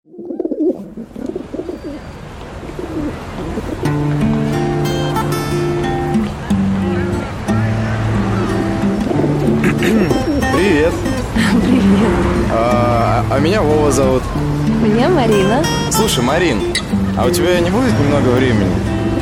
Привет. Привет. А меня Вова зовут. Меня Марина. Слушай, Марин, а у тебя не будет немного времени?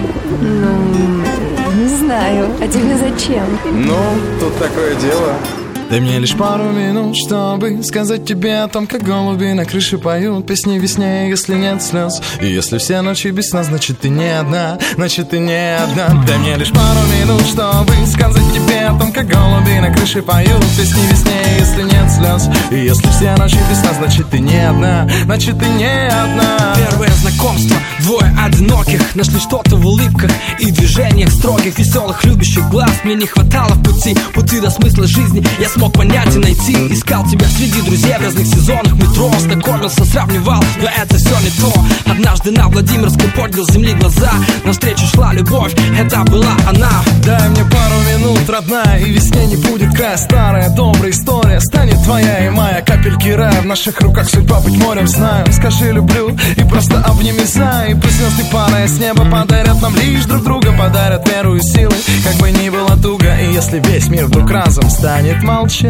Не знаю. А тебе зачем? Ну, тут такое дело. Дай мне лишь пару минут, чтобы сказать тебе о том, как голуби на крыше поют песни весне, если нет слез. И если все ночи без сна, значит ты не одна, значит ты не одна. Дай мне лишь пару минут, чтобы сказать тебе о том, как голуби на крыше поют песни весне, если нет слез. И если все ночи без сна, значит ты не одна, значит ты не одна. Первое знакомство, двое одиноких нашли что-то в улыбках и движениях строгих, веселых, любящих глаз. Мне не хватало пути до смысла жизни. Я смог понять и найти, искал тебя среди друзей в разных сезонах метро, знакомился, сравнивал, но это все не то. Однажды на Владимирской поднял с земли глаза, навстречу шла любовь, это была она. Дай мне пару минут, родная, и весне не будет края. Старая добрая история станет твоя и моя. Капельки рая в наших руках, судьба быть морем, знаю. Скажи люблю и просто обними за. И пусть звезды, падая с неба, подарят нам лишь друг друга, подарят веру и силы, как бы ни было туго. И если весь мир вдруг разом станет молчать,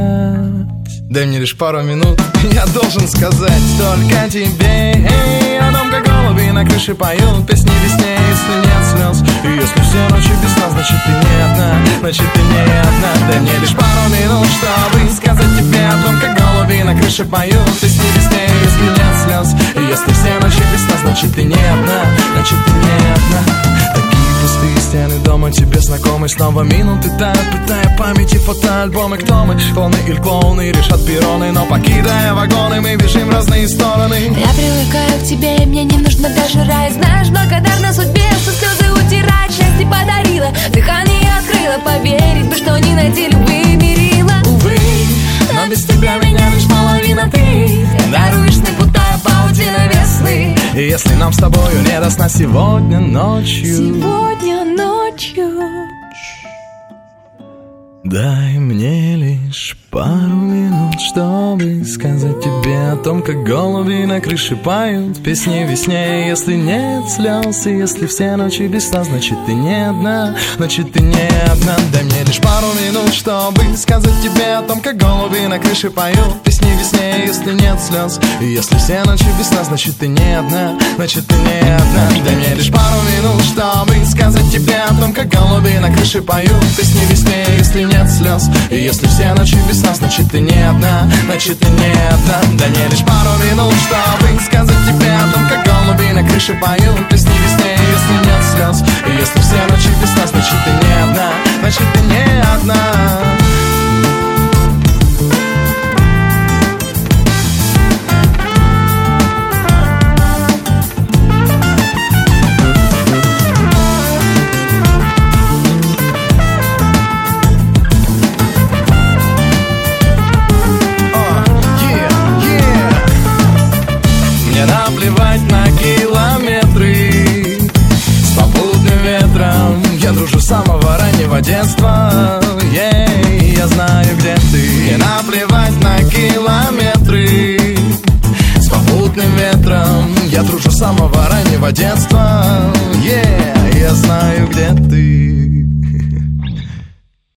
дай мне лишь пару минут, я должен сказать только тебе. Эй, о том, как голуби на крыше поют песни весне, если нет слез. И если все ночи без сна, значит ты не одна, значит ты не одна. Дай мне лишь пару минут, чтобы сказать тебе о том, как голуби на крыше поют песни весне, если нет слез. И если все ночи без сна, значит ты не одна, значит ты не одна. Пустые стены дома тебе знакомы. Снова минуты тают, питая памяти фотоальбомы. Кто мы, клоны или клоуны, решат перроны. Но покидая вагоны, мы бежим в разные стороны. Я привыкаю к тебе, и мне не нужно даже рай. Знаешь, благодарна судьбе, что слезы утирать счастье подарила, дыхание открыла. Поверить бы, что не найти любые мерила. Увы, но без тебя меня лишь половина ты. Даруешь мне, путая паутина весны. И если нам с тобою не до сна сегодня ночью, сегодня ночью, дай мне лишь пару минут, чтобы сказать тебе о том, как голуби на крыше поют песни весне. Если нет слез, и если все ночи без сна, значит ты не одна, значит ты не одна. Дай мне лишь пару минут, чтобы сказать тебе о том, как голуби на крыше поют песни весне. Если нет слез, и если все ночи без сна, значит ты не одна, значит ты не одна. Дай мне лишь пару минут, чтобы сказать тебе о том, как голуби на крыше поют песни весне. Если нет слез, и если все ночи без сна, значит ты не одна, значит ты не одна. Дай мне лишь пару минут, чтобы сказать тебе о том, как голуби на крыше поют песни весне. Если нет слез, и если все ночи без сна, значит ты не одна, значит ты не одна. Наплевать на километры с попутным ветром. Я дружу с самого раннего детства. Я знаю, где ты. Не наплевать на километры с попутным ветром. Я дружу с самого раннего детства.